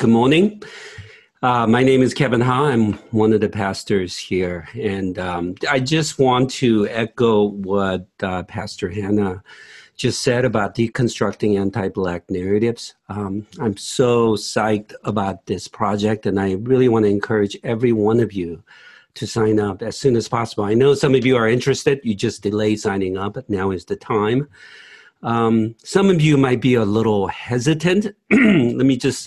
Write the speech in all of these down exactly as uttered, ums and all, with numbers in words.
Good morning. Uh, my name is Kevin Ha. I'm one of the pastors here. And um, I just want to echo what uh, Pastor Hannah just said about deconstructing anti-Black narratives. Um, I'm so psyched about this project, and I really want to encourage every one of you to sign up as soon as possible. I know some of you are interested. You just delay signing up, but now is the time. Um, some of you might be a little hesitant. Let me just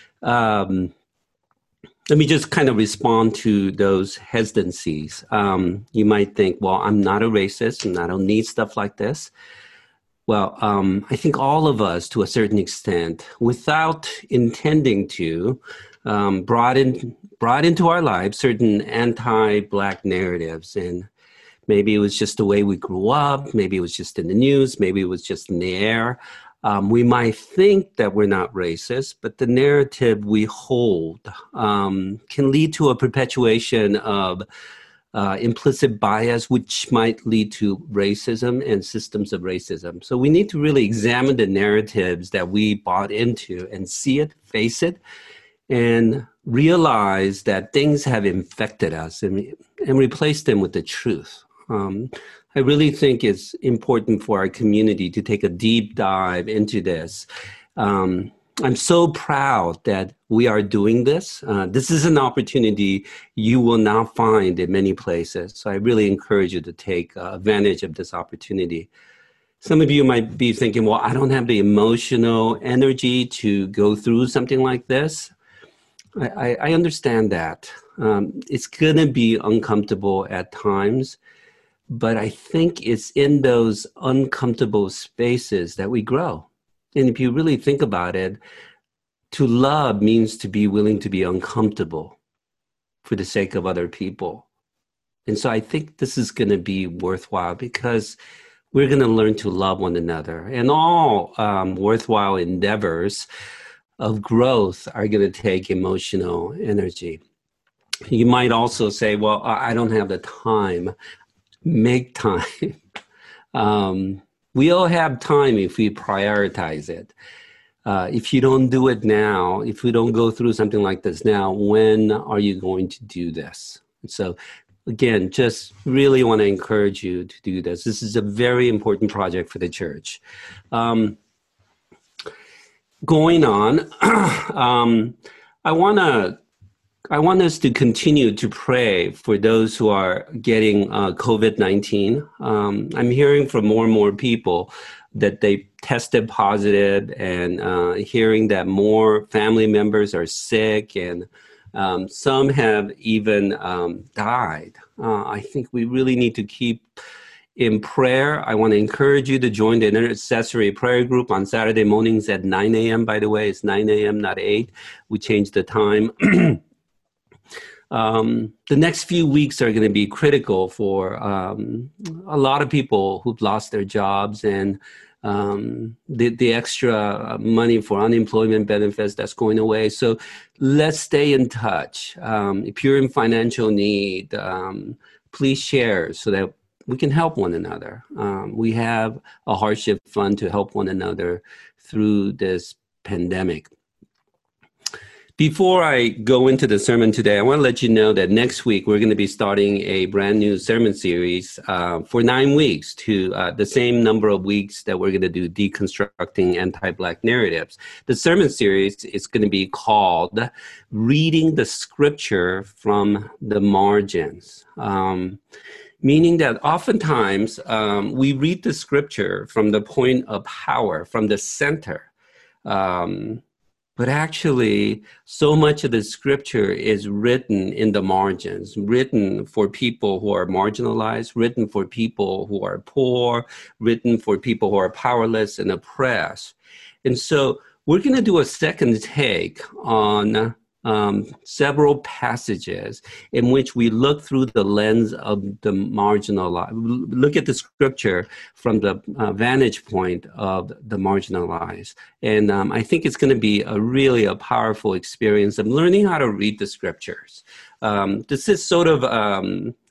um, let me just kind of respond to those hesitancies. Um, you might think, well, I'm not a racist and I don't need stuff like this. Well, um, I think all of us, to a certain extent, without intending to, um, brought in brought into our lives certain anti-Black narratives. And maybe it was just the way we grew up. Maybe it was just in the news. Maybe it was just in the air. Um, we might think that we're not racist, but the narrative we hold um, can lead to a perpetuation of uh, implicit bias, which might lead to racism and systems of racism. So we need to really examine the narratives that we bought into and see it, face it, and realize that things have infected us and, and replace them with the truth. Um, I really think it's important for our community to take a deep dive into this. Um, I'm so proud that we are doing this. Uh, this is an opportunity you will not find in many places. So I really encourage you to take uh, advantage of this opportunity. Some of you might be thinking, well, I don't have the emotional energy to go through something like this. I, I, I understand that. Um, it's going to be uncomfortable at times. But I think it's in those uncomfortable spaces that we grow. And if you really think about it, to love means to be willing to be uncomfortable for the sake of other people. And so I think this is going to be worthwhile because we're going to learn to love one another. And all um, worthwhile endeavors of growth are going to take emotional energy. You might also say, well, I don't have the time. Make time. Um, we all have time if we prioritize it. Uh, if you don't do it now, if we don't go through something like this now, when are you going to do this? And so again, just really want to encourage you to do this. This is a very important project for the church. Um, going on, um, I want to I want us to continue to pray for those who are getting uh, COVID nineteen. Um, I'm hearing from more and more people that they tested positive and uh, hearing that more family members are sick and um, some have even um, died. Uh, I think we really need to keep in prayer. I want to encourage you to join the intercessory prayer group on Saturday mornings at nine a.m. By the way, it's nine a.m., not eight. We changed the time. Um, the next few weeks are going to be critical for um, a lot of people who've lost their jobs and um, the, the extra money for unemployment benefits that's going away. So let's stay in touch. Um, if you're in financial need, um, please share so that we can help one another. Um, we have a hardship fund to help one another through this pandemic. Before I go into the sermon today, I want to let you know that next week we're going to be starting a brand new sermon series uh, for nine weeks to uh, the same number of weeks that we're going to do deconstructing anti-Black narratives. The sermon series is going to be called Reading the Scripture from the Margins. Um, meaning that oftentimes um, we read the scripture from the point of power, from the center. Um, But actually, so much of the scripture is written in the margins, written for people who are marginalized, written for people who are poor, written for people who are powerless and oppressed. And so we're going to do a second take on um, several passages in which we look through the lens of the marginalized, look at the scripture from the uh, vantage point of the marginalized. And um, I think it's going to be a really a powerful experience of learning how to read the scriptures. Um, this is sort of um,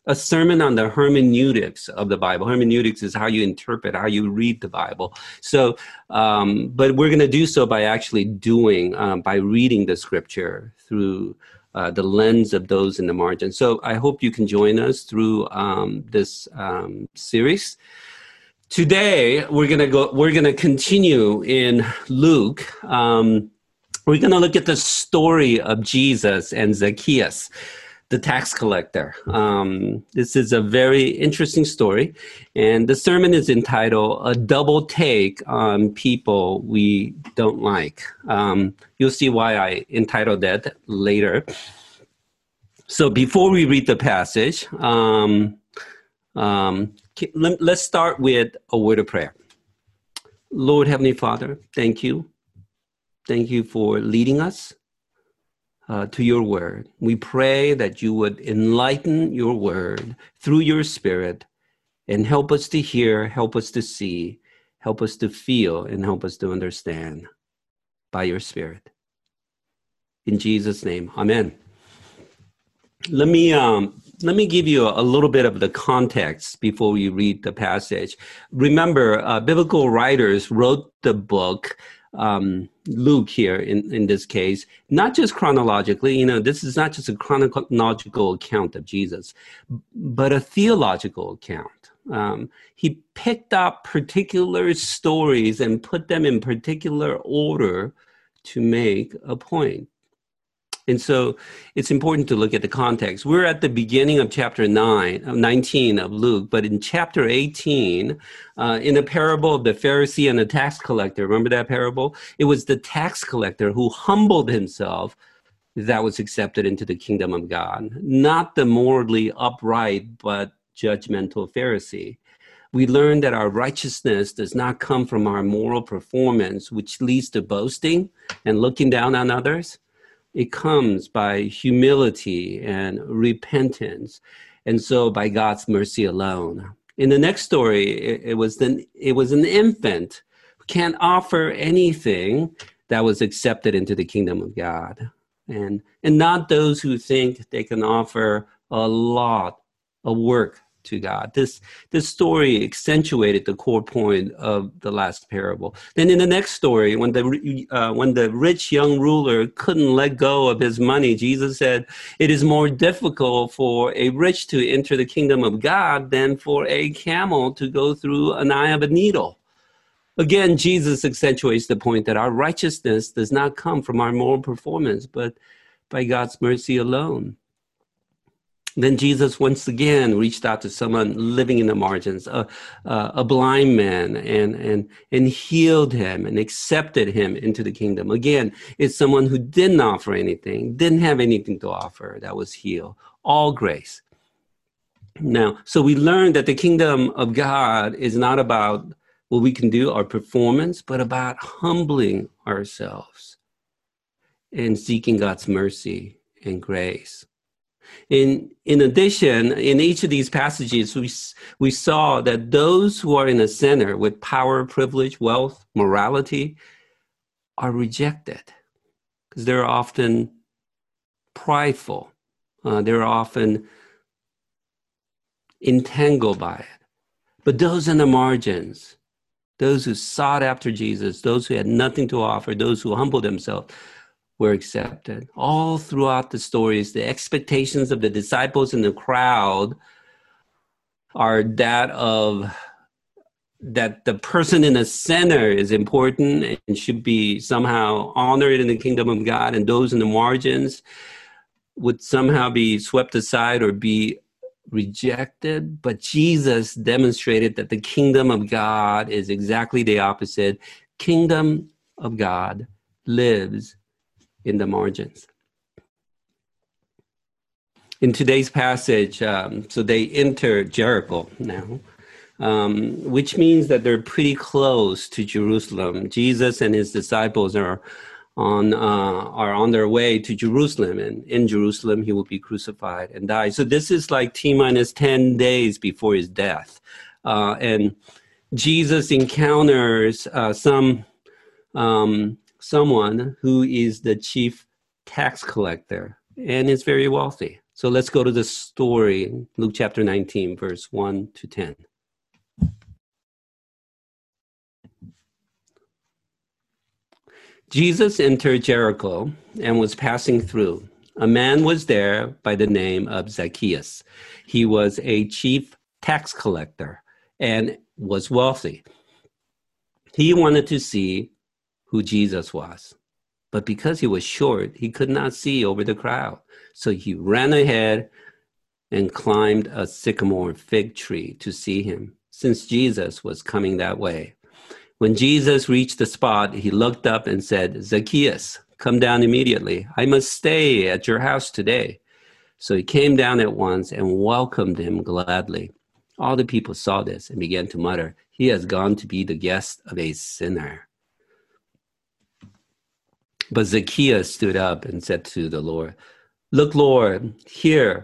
a sermon on the hermeneutics of the Bible. Hermeneutics is how you interpret, how you read the Bible. So, um, but we're going to do so by actually doing, um, by reading the scripture through uh, the lens of those in the margin. So I hope you can join us through um, this um, series. Today, we're going to go, we're going to continue in Luke. Um, we're going to look at the story of Jesus and Zacchaeus, the tax collector. Um, this is a very interesting story, and the sermon is entitled "A Double Take on People We Don't Like." Um, you'll see why I entitled that later. So before we read the passage, um, um, let's start with a word of prayer. Lord, Heavenly Father, thank you. Thank you for leading us Uh, to your word. We pray that you would enlighten your word through your spirit and help us to hear, help us to see, help us to feel, and help us to understand by your spirit. In Jesus' name, amen. Let me um, let me give you a, a little bit of the context before we read the passage. Remember, uh, biblical writers wrote the book Um, Luke here in, in this case, not just chronologically, you know, this is not just a chronological account of Jesus, but a theological account. Um, he picked up particular stories and put them in particular order to make a point. And so it's important to look at the context. We're at the beginning of chapter nine, nineteen of Luke, but in chapter eighteen, uh, in the parable of the Pharisee and the tax collector, remember that parable? It was the tax collector who humbled himself that was accepted into the kingdom of God, not the morally upright but judgmental Pharisee. We learn that our righteousness does not come from our moral performance, which leads to boasting and looking down on others. It comes by humility and repentance, and so by God's mercy alone. In the next story, it, it was the, it was an infant who can't offer anything that was accepted into the kingdom of God, and and not those who think they can offer a lot of work to God. This this story accentuated the core point of the last parable. Then in the next story, when the uh, when the rich young ruler couldn't let go of his money, Jesus said, "It is more difficult for a rich to enter the kingdom of God than for a camel to go through an eye of a needle." Again, Jesus accentuates the point that our righteousness does not come from our moral performance, but by God's mercy alone. Then Jesus once again reached out to someone living in the margins, a, a, a blind man, and, and, and healed him and accepted him into the kingdom. Again, it's someone who didn't offer anything, didn't have anything to offer, that was healed. All grace. Now, so we learned that the kingdom of God is not about what we can do, our performance, but about humbling ourselves and seeking God's mercy and grace. In in addition, in each of these passages, we we saw that those who are in the center with power, privilege, wealth, morality are rejected because they're often prideful. Uh, they're often entangled by it. But those in the margins, those who sought after Jesus, those who had nothing to offer, those who humbled themselves, were accepted. All throughout the stories, the expectations of the disciples in the crowd are that of that the person in the center is important and should be somehow honored in the kingdom of God, and those in the margins would somehow be swept aside or be rejected. But Jesus demonstrated that the kingdom of God is exactly the opposite. Kingdom of God lives in the margins. In today's passage, um, so they enter Jericho now, um, which means that they're pretty close to Jerusalem. Jesus and his disciples are on uh, are on their way to Jerusalem, and in Jerusalem he will be crucified and die. So this is like T minus ten days before his death, uh, and Jesus encounters uh, some um, someone who is the chief tax collector and is very wealthy. So let's go to the story, Luke chapter nineteen, verse one to ten. Jesus entered Jericho and was passing through. A man was there by the name of Zacchaeus. He was a chief tax collector and was wealthy. He wanted to see who Jesus was, but because he was short, he could not see over the crowd. So he ran ahead and climbed a sycamore fig tree to see him, since Jesus was coming that way. When Jesus reached the spot, he looked up and said, "Zacchaeus, come down immediately. I must stay at your house today." So he came down at once and welcomed him gladly. All the people saw this and began to mutter, "He has gone to be the guest of a sinner." But Zacchaeus stood up and said to the Lord, "Look, Lord, here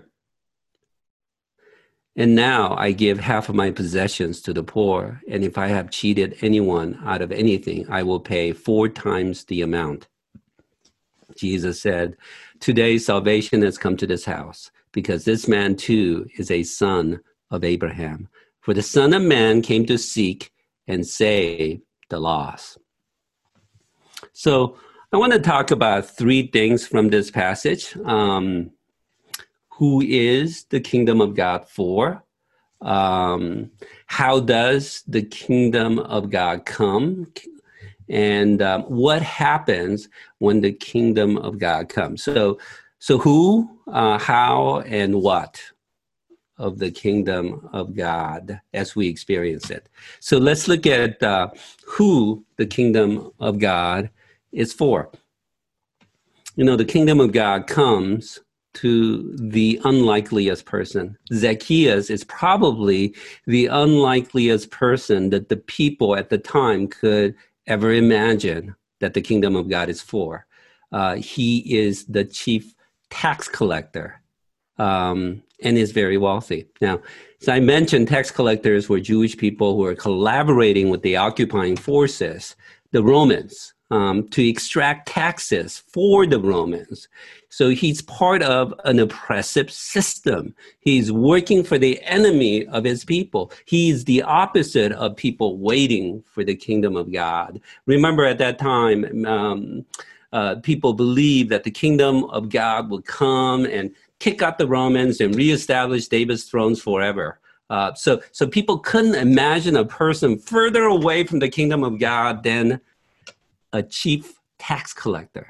and now I give half of my possessions to the poor, and if I have cheated anyone out of anything, I will pay four times the amount." Jesus said, "Today salvation has come to this house, because this man too is a son of Abraham. For the Son of Man came to seek and save the lost." So I want to talk about three things from this passage. Um, Who is the kingdom of God for? Um, how does the kingdom of God come? And um, what happens when the kingdom of God comes? So, so who, uh, how, and what of the kingdom of God as we experience it. So let's look at uh, who the kingdom of God is for. You know, the kingdom of God comes to the unlikeliest person. Zacchaeus is probably the unlikeliest person that the people at the time could ever imagine that the kingdom of God is for. Uh, he is the chief tax collector um, and is very wealthy. Now, as I mentioned, tax collectors were Jewish people who were collaborating with the occupying forces, the Romans, um, to extract taxes for the Romans. So he's part of an oppressive system. He's working for the enemy of his people. He's the opposite of people waiting for the kingdom of God. Remember, at that time, um, uh, people believed that the kingdom of God would come and kick out the Romans and reestablish David's thrones forever. Uh, so, so people couldn't imagine a person further away from the kingdom of God than a chief tax collector.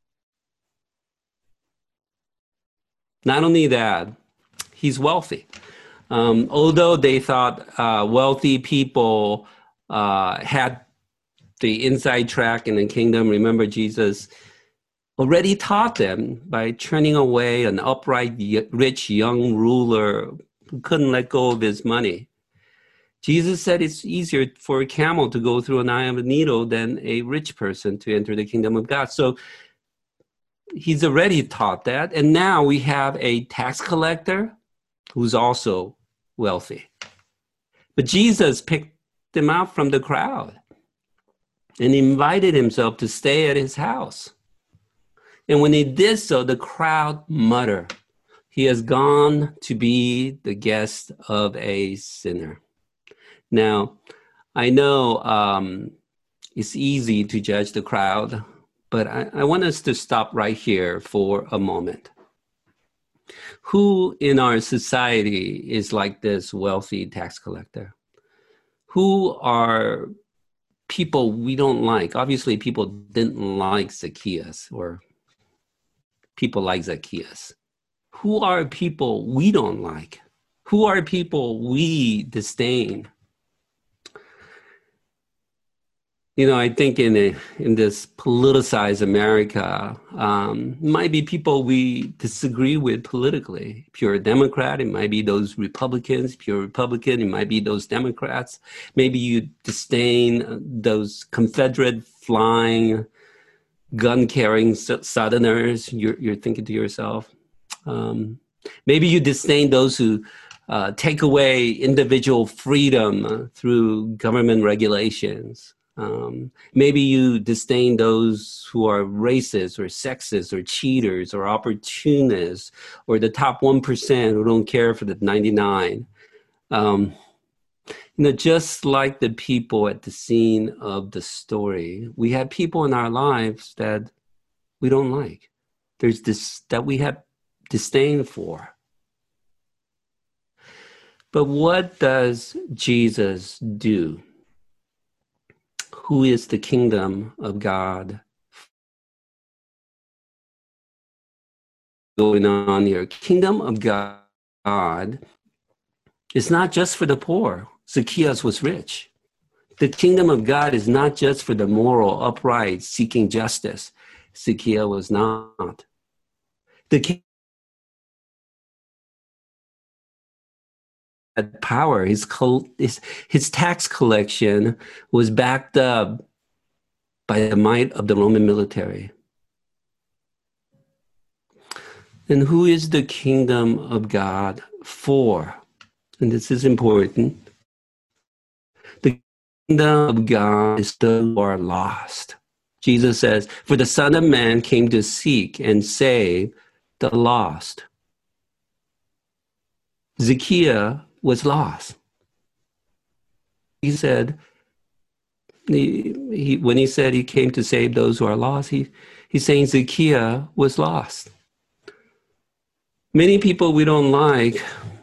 Not only that, he's wealthy. Um, although they thought uh, wealthy people uh, had the inside track in the kingdom, remember Jesus already taught them by turning away an upright, rich young ruler who couldn't let go of his money. Jesus said it's easier for a camel to go through an eye of a needle than a rich person to enter the kingdom of God. So he's already taught that. And now we have a tax collector who's also wealthy. But Jesus picked him out from the crowd and invited himself to stay at his house. And when he did so, the crowd muttered, "He has gone to be the guest of a sinner." Now, I know um, it's easy to judge the crowd, but I, I want us to stop right here for a moment. Who in our society is like this wealthy tax collector? Who are people we don't like? Obviously, people didn't like Zacchaeus, or people like Zacchaeus. Who are people we don't like? Who are people we disdain? You know, I think in a, in this politicized America, um, might be people we disagree with politically. If you're a Democrat, it might be those Republicans. If you're a Republican, it might be those Democrats. Maybe you disdain those Confederate flying, gun-carrying Southerners. You're, you're thinking to yourself. Um, maybe you disdain those who uh, take away individual freedom uh, through government regulations. Um, maybe you disdain those who are racist or sexist or cheaters or opportunists or the top one percent who don't care for the ninety-nine. Um, you know, just like the people at the scene of the story, we have people in our lives that we don't like. There's this that we have disdain for. But what does Jesus do? Who is the kingdom of God going on here? Kingdom of God is not just for the poor. Zacchaeus was rich. The kingdom of God is not just for the moral, upright, seeking justice. Zacchaeus was not. The king had power. His, his, his tax collection was backed up by the might of the Roman military. And who is the kingdom of God for? And this is important. The kingdom of God is those who are lost. Jesus says, for the Son of Man came to seek and save the lost. Zacchaeus was lost. He said, he, he, when he said he came to save those who are lost, he, he's saying Zacchaeus was lost. Many people we don't like,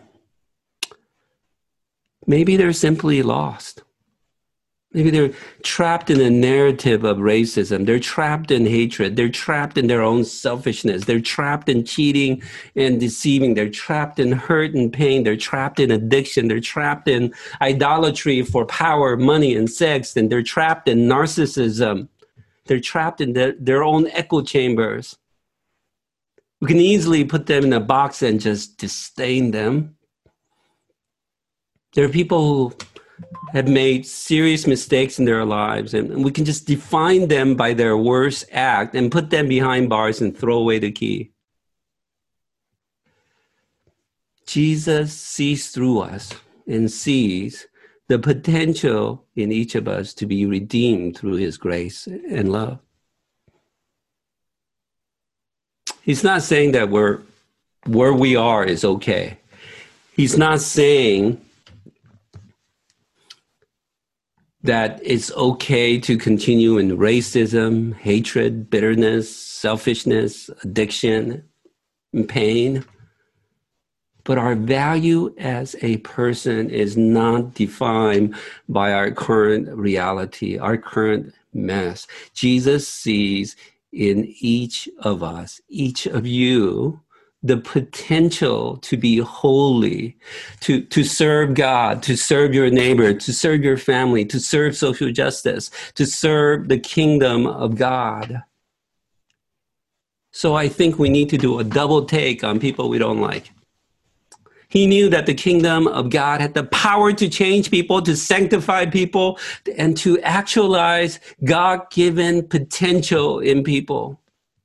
maybe they're simply lost. Maybe they're trapped in a narrative of racism. They're trapped in hatred. They're trapped in their own selfishness. They're trapped in cheating and deceiving. They're trapped in hurt and pain. They're trapped in addiction. They're trapped in idolatry for power, money, and sex. And they're trapped in narcissism. They're trapped in their, their own echo chambers. We can easily put them in a box and just disdain them. There are people who have made serious mistakes in their lives, and we can just define them by their worst act and put them behind bars and throw away the key. Jesus sees through us and sees the potential in each of us to be redeemed through his grace and love. He's not saying that we're, where we are is okay. He's not saying that it's okay to continue in racism, hatred, bitterness, selfishness, addiction, and pain. But our value as a person is not defined by our current reality, our current mess. Jesus sees in each of us, each of you, the potential to be holy, to, to serve God, to serve your neighbor, to serve your family, to serve social justice, to serve the kingdom of God. So I think we need to do a double take on people we don't like. He knew that the kingdom of God had the power to change people, to sanctify people, and to actualize God-given potential in people.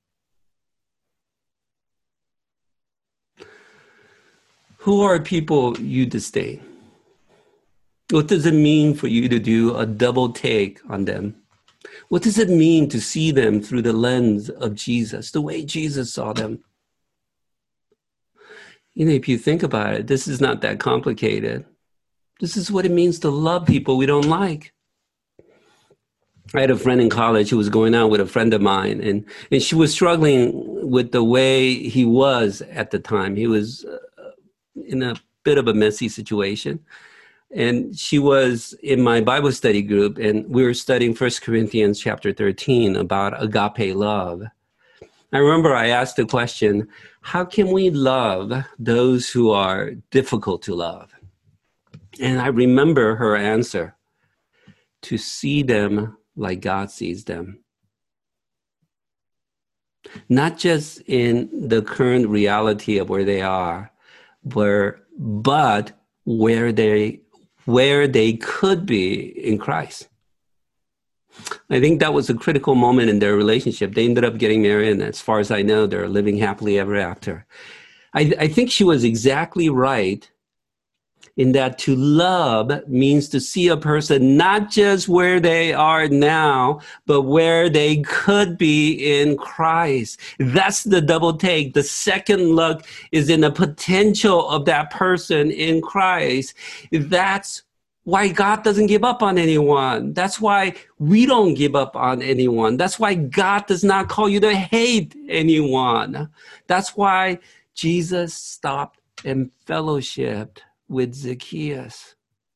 Who are people you disdain? What does it mean for you to do a double take on them? What does it mean to see them through the lens of Jesus, the way Jesus saw them? You know, if you think about it, this is not that complicated. This is what it means to love people we don't like. I had a friend in college who was going out with a friend of mine, and, and she was struggling with the way he was at the time. He was uh, in a bit of a messy situation. And she was in my Bible study group, and we were studying First Corinthians chapter thirteen about agape love. I remember I asked the question, how can we love those who are difficult to love? And I remember her answer, to see them like God sees them. Not just in the current reality of where they are, where, but where they, where they could be in Christ. I think that was a critical moment in their relationship. They ended up getting married, and as far as I know, they're living happily ever after. I, I think she was exactly right in that to love means to see a person not just where they are now, but where they could be in Christ. That's the double take. The second look is in the potential of that person in Christ. That's why God doesn't give up on anyone. That's why we don't give up on anyone. That's why God does not call you to hate anyone. That's why Jesus stopped and fellowshiped with Zacchaeus.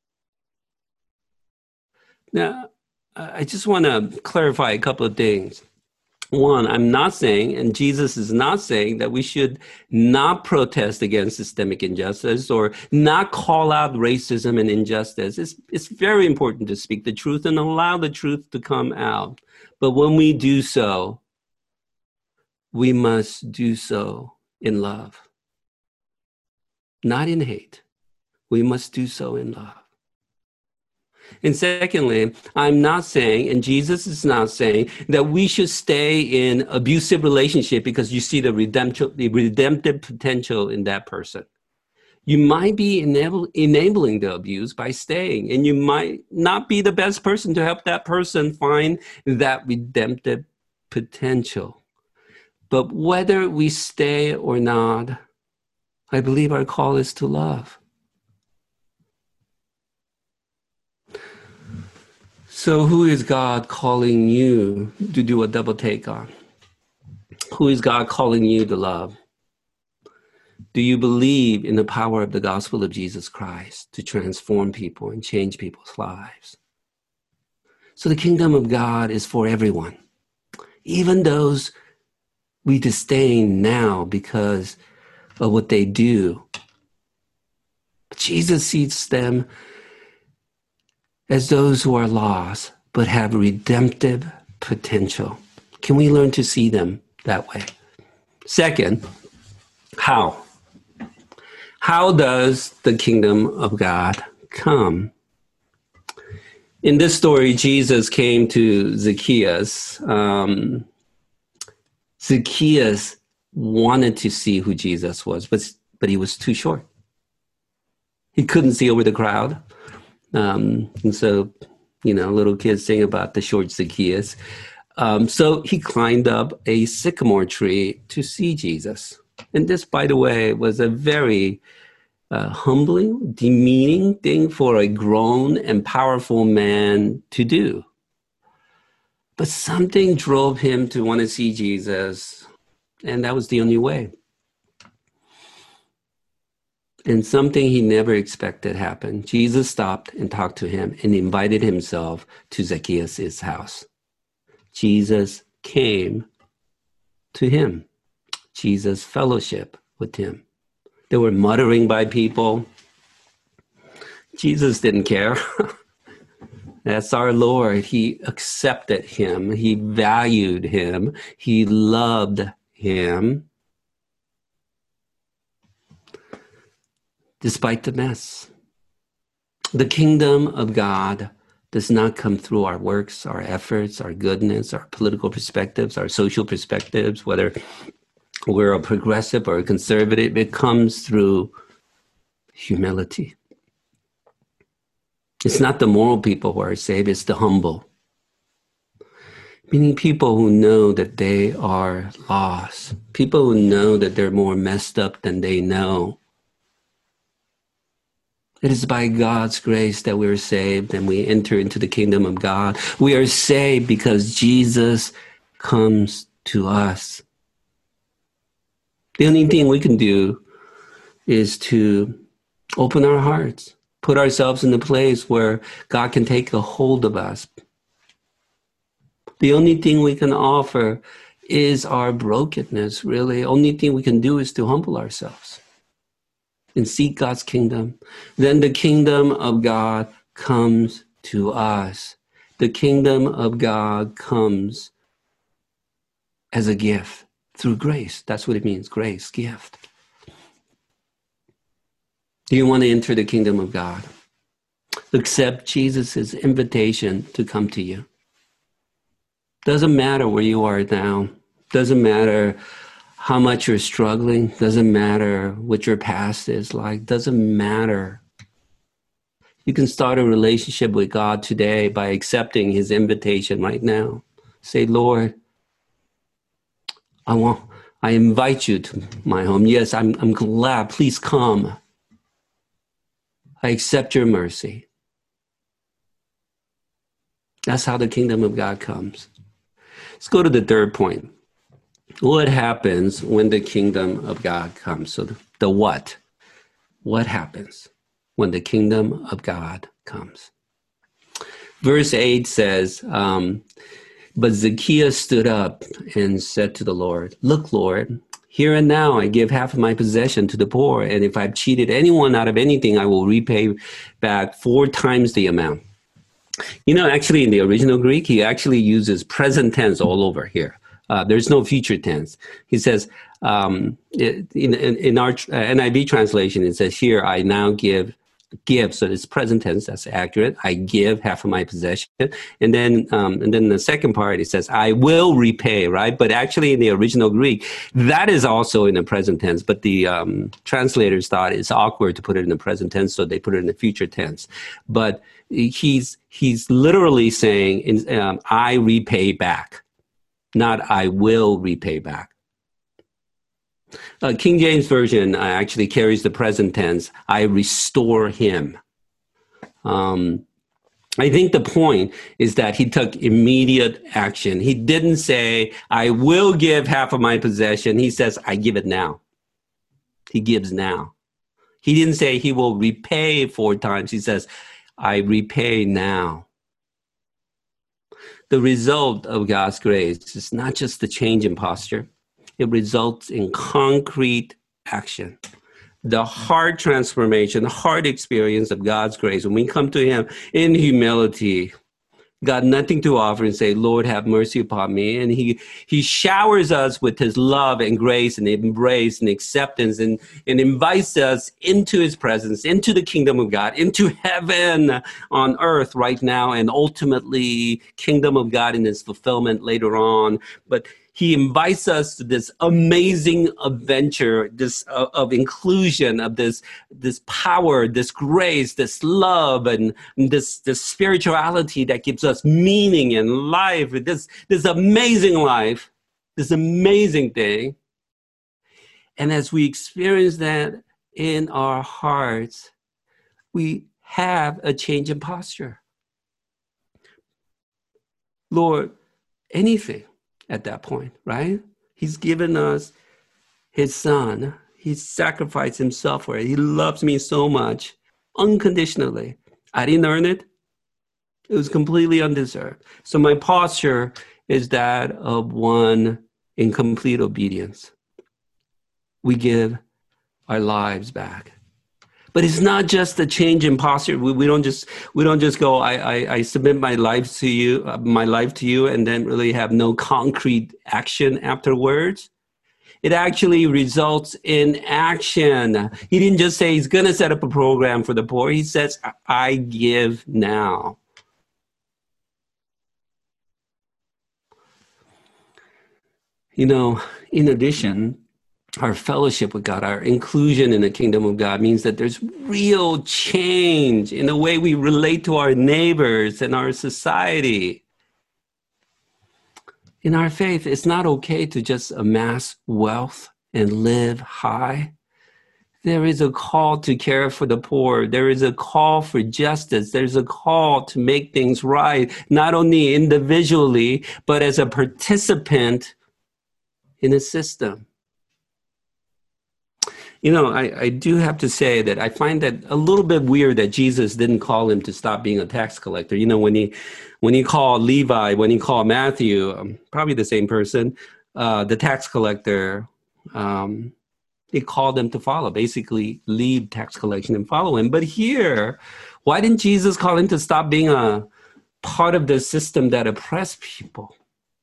Now, I just want to clarify a couple of things. One, I'm not saying, and Jesus is not saying, that we should not protest against systemic injustice or not call out racism and injustice. It's, it's very important to speak the truth and allow the truth to come out. But when we do so, we must do so in love, not in hate. We must do so in love. And secondly, I'm not saying, and Jesus is not saying, that we should stay in abusive relationship because you see the redemptive, the redemptive potential in that person. You might be enable, enabling the abuse by staying, and you might not be the best person to help that person find that redemptive potential. But whether we stay or not, I believe our call is to love. So who is God calling you to do a double take on? Who is God calling you to love? Do you believe in the power of the gospel of Jesus Christ to transform people and change people's lives? So the kingdom of God is for everyone, even those we disdain now because of what they do. But Jesus sees them as those who are lost, but have redemptive potential. Can we learn to see them that way? Second, how? How does the kingdom of God come? In this story, Jesus came to Zacchaeus. Um, Zacchaeus wanted to see who Jesus was, but, but he was too short. He couldn't see over the crowd. Um, and so, you know, little kids sing about the short Zacchaeus. Um, so he climbed up a sycamore tree to see Jesus. And this, by the way, was a very uh, humbling, demeaning thing for a grown and powerful man to do. But something drove him to want to see Jesus, and that was the only way. And something he never expected happened. Jesus stopped and talked to him and invited himself to Zacchaeus' house. Jesus came to him. Jesus fellowshiped with him. They were muttering by people. Jesus didn't care. That's our Lord. He accepted him. He valued him. He loved him. Despite the mess. The kingdom of God does not come through our works, our efforts, our goodness, our political perspectives, our social perspectives, whether we're a progressive or a conservative. It comes through humility. It's not the moral people who are saved, it's the humble. Meaning people who know that they are lost. People who know that they're more messed up than they know. It is by God's grace that we're saved and we enter into the kingdom of God. We are saved because Jesus comes to us. The only thing we can do is to open our hearts, put ourselves in a place where God can take a hold of us. The only thing we can offer is our brokenness, really. Only thing we can do is to humble ourselves and seek God's kingdom. Then the kingdom of God comes to us. The kingdom of God comes as a gift through grace. That's what it means, grace, gift. Do you want to enter the kingdom of God? Accept Jesus' invitation to come to you. Doesn't matter where you are now. Doesn't matter how much you're struggling. Doesn't matter what your past is like. Doesn't matter. You can start a relationship with God today by accepting his invitation right now. Say, Lord, I want, I invite you to my home. Yes, I'm, I'm glad. Please come. I accept your mercy. That's how the kingdom of God comes. Let's go to the third point. What happens when the kingdom of God comes? So the, the what? What happens when the kingdom of God comes? Verse eight says, um, but Zacchaeus stood up and said to the Lord, look, Lord, here and now I give half of my possession to the poor, and if I've cheated anyone out of anything, I will repay back four times the amount. You know, actually, in the original Greek, he actually uses present tense all over here. Uh, there's no future tense. He says, um, in, in, in our N I V translation, it says, here, I now give, give. So it's present tense. That's accurate. I give half of my possession. And then, um, and then the second part, it says, I will repay, right? But actually, in the original Greek, that is also in the present tense. But the um, translators thought it's awkward to put it in the present tense, so they put it in the future tense. But he's he's literally saying, um, I repay back, not I will repay back. Uh, King James Version uh, actually carries the present tense, I restore him. Um, I think the point is that he took immediate action. He didn't say, I will give half of my possession. He says, I give it now. He gives now. He didn't say he will repay four times. He says, I repay now. The result of God's grace is not just the change in posture. It results in concrete action. The heart transformation, the heart experience of God's grace. When we come to him in humility, got nothing to offer and say, Lord, have mercy upon me. And he he showers us with his love and grace and embrace and acceptance and, and invites us into his presence, into the kingdom of God, into heaven on earth right now, and ultimately kingdom of God in its fulfillment later on. But he invites us to this amazing adventure, this uh, of inclusion, of this this power, this grace, this love, and this this spirituality that gives us meaning in life. This this amazing life, this amazing thing. And as we experience that in our hearts, we have a change in posture. Lord, anything. At that point, right? He's given us his son. He sacrificed himself for it. He loves me so much, unconditionally. I didn't earn it. It was completely undeserved. So my posture is that of one in complete obedience. We give our lives back. But it's not just a change in posture. We, we don't just we don't just go. I, I I submit my life to you, uh, my life to you, and then really have no concrete action afterwards. It actually results in action. He didn't just say he's going to set up a program for the poor. He says, "I give now." You know, in addition, our fellowship with God, our inclusion in the kingdom of God means that there's real change in the way we relate to our neighbors and our society. In our faith, it's not okay to just amass wealth and live high. There is a call to care for the poor. There is a call for justice. There's a call to make things right, not only individually, but as a participant in a system. You know, I, I do have to say that I find that a little bit weird that Jesus didn't call him to stop being a tax collector. You know, when he when he called Levi, when he called Matthew, um, probably the same person, uh, the tax collector, um, he called them to follow, basically leave tax collection and follow him. But here, why didn't Jesus call him to stop being a part of the system that oppressed people?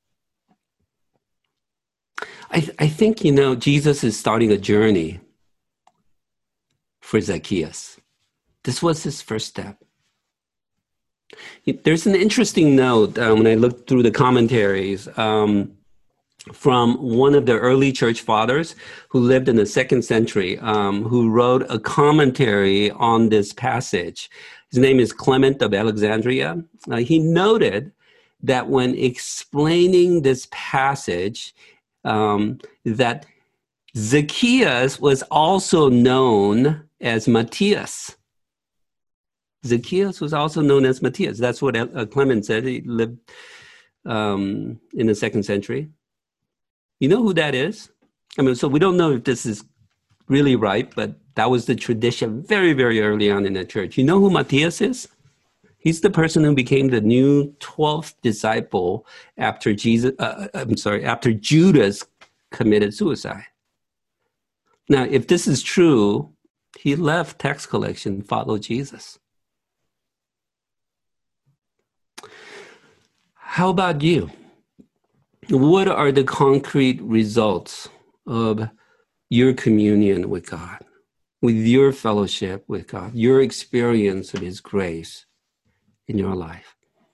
I, th- I think, you know, Jesus is starting a journey for Zacchaeus. This was his first step. There's an interesting note uh, when I looked through the commentaries um, from one of the early church fathers who lived in the second century, um, who wrote a commentary on this passage. His name is Clement of Alexandria. Uh, he noted that when explaining this passage, um, that Zacchaeus was also known as Matthias. Zacchaeus was also known as Matthias. That's what uh, Clement said. He lived um, in the second century. You know who that is? I mean, so we don't know if this is really right, but that was the tradition very, very early on in the church. You know who Matthias is? He's the person who became the new twelfth disciple after Jesus. Uh, I'm sorry, after Judas committed suicide. Now, if this is true, he left tax collection, followed Jesus. How about you? What are the concrete results of your communion with God, with your fellowship with God, your experience of His grace in your life?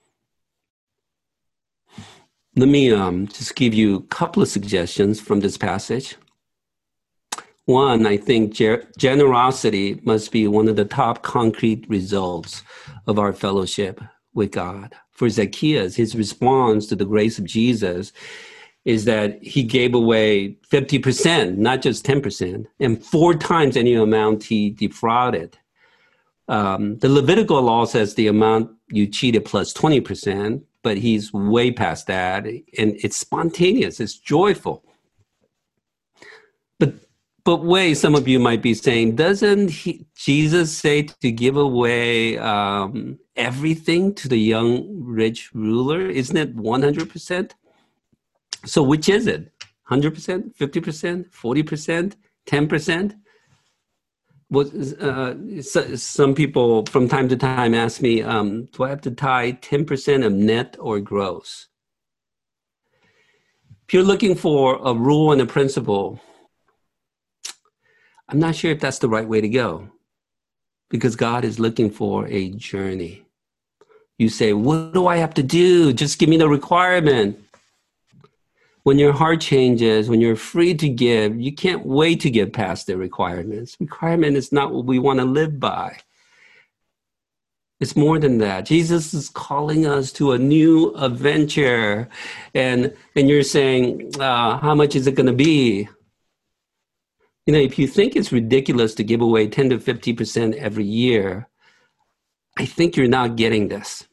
Let me um, just give you a couple of suggestions from this passage. One, I think ger- generosity must be one of the top concrete results of our fellowship with God. For Zacchaeus, his response to the grace of Jesus is that he gave away fifty percent, not just ten percent, and four times any amount he defrauded. Um, the Levitical law says the amount you cheated plus twenty percent, but he's way past that, and it's spontaneous, it's joyful. But but wait, some of you might be saying, doesn't he, Jesus say to give away um, everything to the young rich ruler? Isn't it one hundred percent? So which is it? one hundred percent, fifty percent, forty percent, ten percent? What, uh, so, some people from time to time ask me, um, do I have to tie ten percent of net or gross? If you're looking for a rule and a principle, I'm not sure if that's the right way to go, because God is looking for a journey. You say, what do I have to do? Just give me the requirement. When your heart changes, when you're free to give, you can't wait to get past the requirements. Requirement is not what we want to live by. It's more than that. Jesus is calling us to a new adventure. And, and you're saying, uh, how much is it going to be? You know, if you think it's ridiculous to give away ten to fifty percent every year, I think you're not getting this.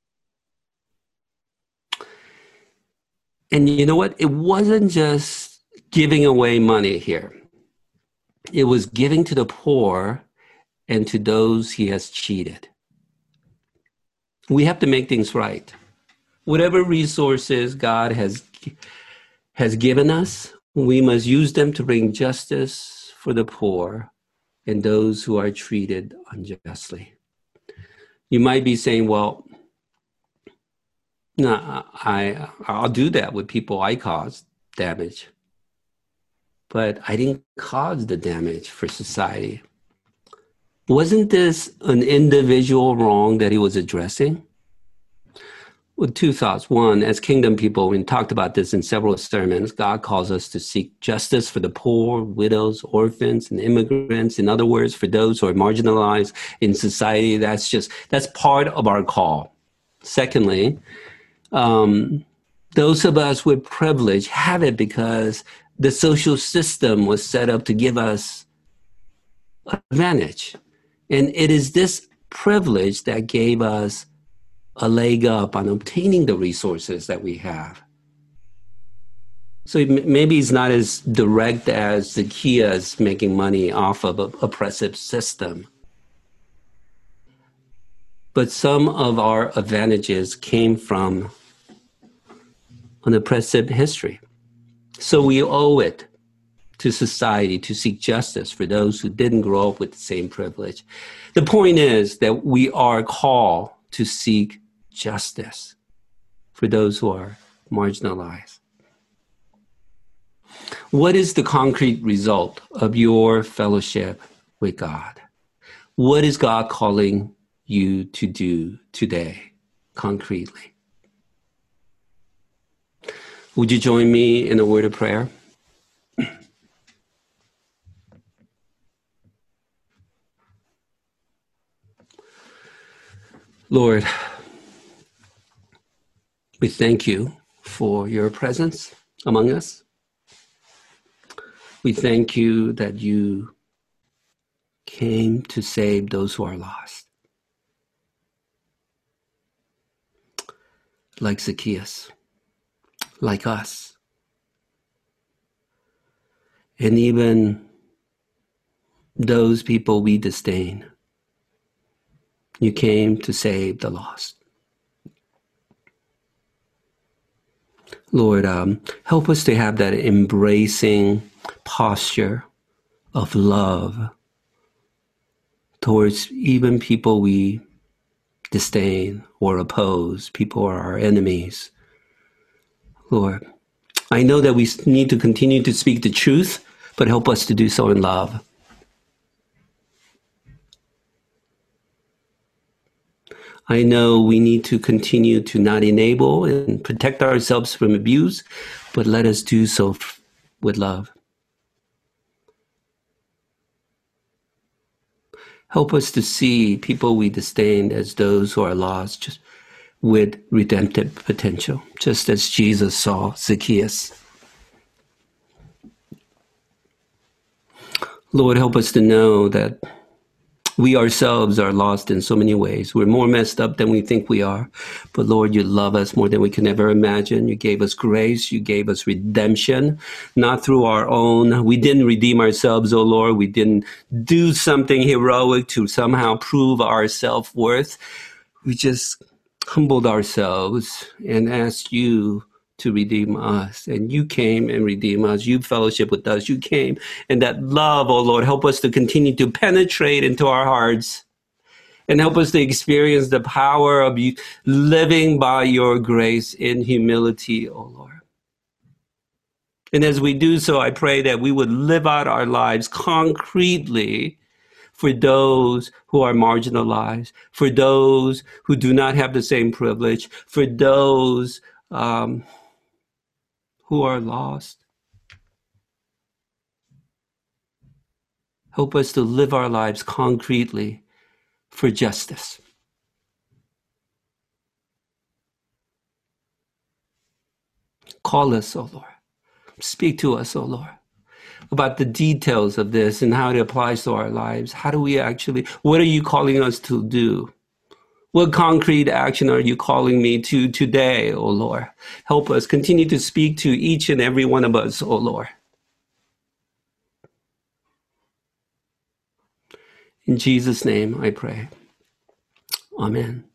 And you know what? It wasn't just giving away money here. It was giving to the poor and to those he has cheated. We have to make things right. Whatever resources God has, has given us, we must use them to bring justice for the poor and those who are treated unjustly. You might be saying, well, no, I, I'll do that with people I caused damage. But I didn't cause the damage for society. Wasn't this an individual wrong that he was addressing? Well, two thoughts. One, as kingdom people, we talked about this in several sermons, God calls us to seek justice for the poor, widows, orphans, and immigrants. In other words, for those who are marginalized in society. That's just, that's part of our call. Secondly, um, those of us with privilege have it because the social system was set up to give us advantage. And it is this privilege that gave us a leg up on obtaining the resources that we have. So maybe it's not as direct as Zacchaeus making money off of an oppressive system. But some of our advantages came from an oppressive history. So we owe it to society to seek justice for those who didn't grow up with the same privilege. The point is that we are called to seek justice for those who are marginalized. What is the concrete result of your fellowship with God? What is God calling you to do today, concretely? Would you join me in a word of prayer? Lord, we thank you for your presence among us. We thank you that you came to save those who are lost. Like Zacchaeus, like us. And even those people we disdain. You came to save the lost. Lord, um, help us to have that embracing posture of love towards even people we disdain or oppose, people who are our enemies. Lord, I know that we need to continue to speak the truth, but help us to do so in love. I know we need to continue to not enable and protect ourselves from abuse, but let us do so with love. Help us to see people we disdain as those who are lost, just with redemptive potential, just as Jesus saw Zacchaeus. Lord, help us to know that we ourselves are lost in so many ways. We're more messed up than we think we are. But Lord, you love us more than we can ever imagine. You gave us grace. You gave us redemption, not through our own. We didn't redeem ourselves, oh Lord. We didn't do something heroic to somehow prove our self-worth. We just humbled ourselves and asked you to redeem us. And you came and redeemed us. You fellowship with us. You came. And that love, oh Lord, help us to continue to penetrate into our hearts and help us to experience the power of you living by your grace in humility, oh Lord. And as we do so, I pray that we would live out our lives concretely for those who are marginalized, for those who do not have the same privilege, for those um, who are lost. Help us to live our lives concretely for justice. Call us, O Lord. Speak to us, O Lord, about the details of this and how it applies to our lives. How do we actually, what are you calling us to do? What concrete action are you calling me to today, O Lord? Help us continue to speak to each and every one of us, O Lord. In Jesus' name I pray. Amen.